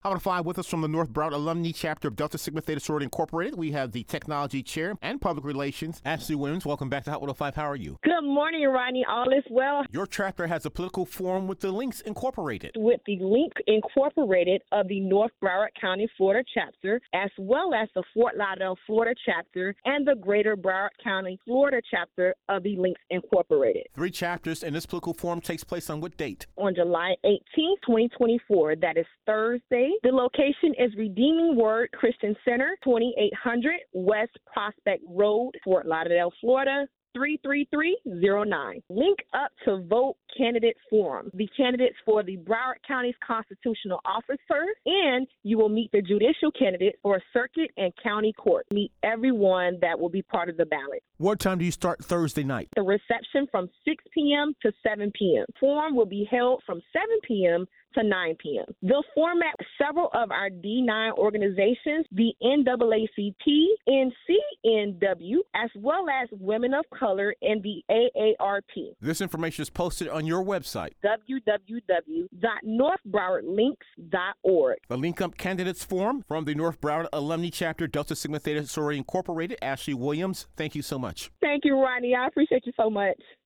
How to fly with us from the North Broward Alumni Chapter of Delta Sigma Theta Sorority Incorporated. We have the Technology Chair and Public Relations, Ashley Williams. Welcome back to Hot 105. How are you? Good morning, Rodney. All is well. Your chapter has a political forum with the Links Incorporated. With the Link Incorporated of the North Broward County, Florida chapter, as well as the Fort Lauderdale, Florida chapter, and the Greater Broward County, Florida chapter of the Links Incorporated. 3 chapters, and this political forum takes place on what date? On July 18th, 2024. That is Thursday. The location is Redeeming Word Christian Center, 2800 West Prospect Road, Fort Lauderdale, Florida, 33309. Link up to Vote Candidate Forum. The candidates for the Broward County's constitutional officer, and you will meet the judicial candidates for circuit and county court. Meet everyone that will be part of the ballot. What time do you start Thursday night? The reception from 6 p.m. to 7 p.m. Forum will be held from 7 p.m. to 9 p.m. They'll format several of our D9 organizations, the NAACP, NCNW, as well as Women of Color and the AARP. This information is posted on your website, www.northbrowardlinks.org. The Link Up Candidates Forum from the North Broward Alumni Chapter, Delta Sigma Theta Sorority Incorporated. Ashley Williams, thank you so much. Thank you, Ronnie. I appreciate you so much.